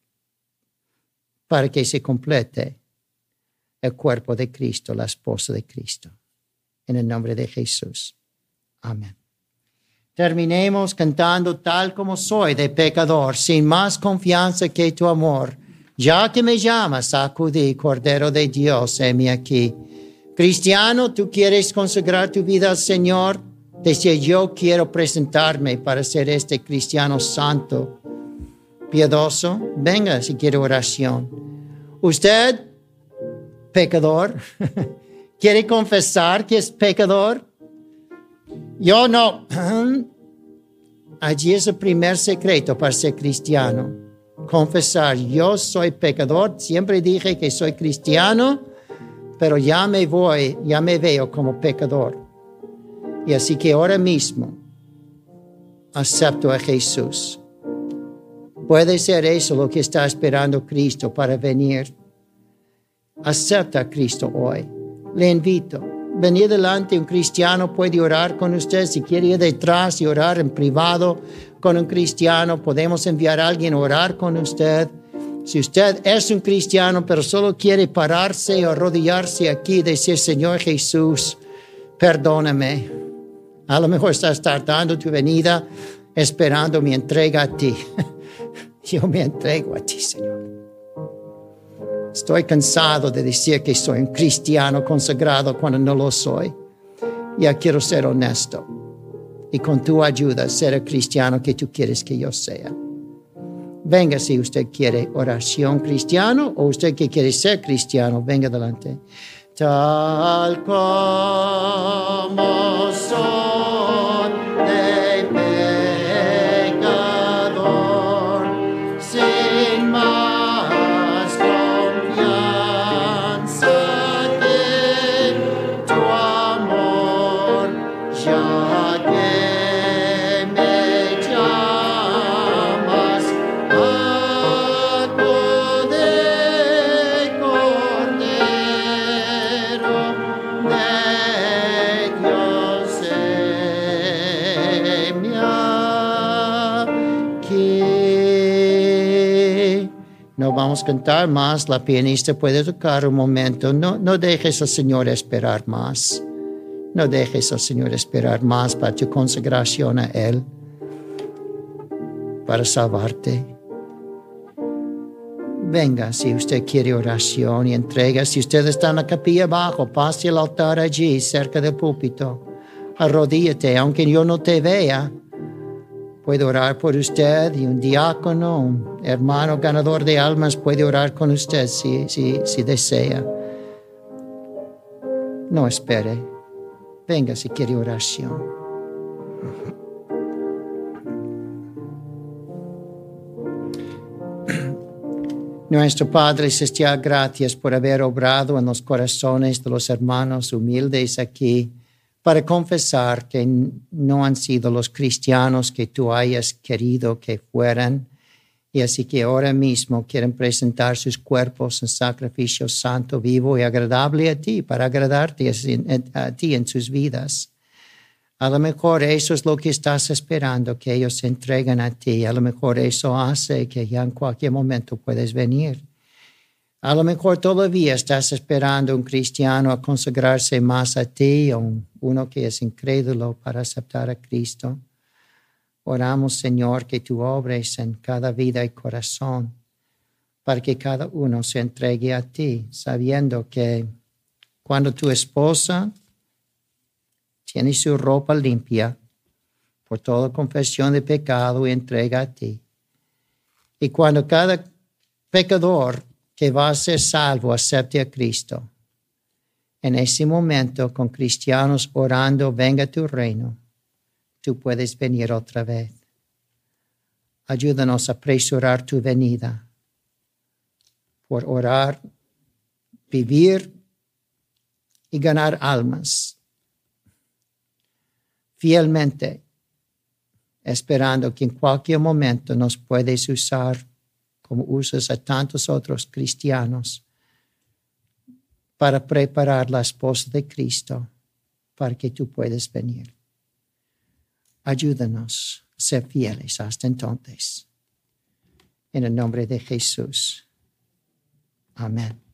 S1: para que se complete el cuerpo de Cristo, la esposa de Cristo. En el nombre de Jesús. Amén. Terminemos cantando Tal como soy de pecador, sin más confianza que tu amor. Ya que me llamas, acudí, Cordero de Dios, heme aquí. Cristiano, tú quieres consagrar tu vida al Señor. Desde yo quiero presentarme para ser este cristiano santo, piadoso. Venga si quiere oración. Usted, pecador, quiere confesar que es pecador. Yo no. Allí es el primer secreto para ser cristiano. Confesar, yo soy pecador, siempre dije que soy cristiano, pero ya me voy, ya me veo como pecador. Y así que ahora mismo acepto a Jesús. Puede ser eso lo que está esperando Cristo para venir. Acepta a Cristo hoy. Le invito. Venir delante, un cristiano puede orar con usted. Si quiere ir detrás y orar en privado con un cristiano, podemos enviar a alguien a orar con usted. Si usted es un cristiano, pero solo quiere pararse o arrodillarse aquí y decir, Señor Jesús, perdóname. A lo mejor estás tardando tu venida, esperando mi entrega a ti. Yo me entrego a ti, Señor. Estoy cansado de decir que soy un cristiano consagrado cuando no lo soy. Ya quiero ser honesto y con tu ayuda ser el cristiano que tú quieres que yo sea. Venga si usted quiere oración cristiano o usted que quiere ser cristiano, venga adelante. Tal como soy de pecador, sin más confianza que tu amor, ya que me llamas a poder Cordero de Dios, heme aquí. No vamos a cantar más, la pianista puede tocar un momento. No, no dejes al Señor esperar más. No dejes al Señor esperar más para tu consagración a Él, para salvarte. Venga si usted quiere oración y entrega. Si usted está en la capilla abajo, pase al altar allí, cerca del púlpito. Arrodíllate, aunque yo no te vea. Puedo orar por usted y un diácono, un hermano ganador de almas puede orar con usted si, si, si desea. No espere. Venga si quiere oración. Nuestro Padre Celestial, gracias por haber obrado en los corazones de los hermanos humildes aquí. para confesar que no han sido los cristianos que tú hayas querido que fueran, y así que ahora mismo quieren presentar sus cuerpos en sacrificio santo, vivo y agradable a ti, para agradarte a ti en sus vidas. A lo mejor eso es lo que estás esperando, que ellos se entreguen a ti. A lo mejor eso hace que ya en cualquier momento puedes venir. A lo mejor todavía estás esperando un cristiano a consagrarse más a ti o uno que es incrédulo para aceptar a Cristo. Oramos, Señor, que tú obres en cada vida y corazón para que cada uno se entregue a ti, sabiendo que cuando tu esposa tiene su ropa limpia por toda confesión de pecado y entrega a ti, y cuando cada pecador que va a ser salvo acepte a Cristo, en ese momento, con cristianos orando, venga tu reino, tú puedes venir otra vez. Ayúdanos a apresurar tu venida, por orar, vivir y ganar almas, fielmente, esperando que en cualquier momento nos puedes usar como usas a tantos otros cristianos para preparar la esposa de Cristo para que tú puedas venir. Ayúdanos a ser fieles hasta entonces. En el nombre de Jesús. Amén.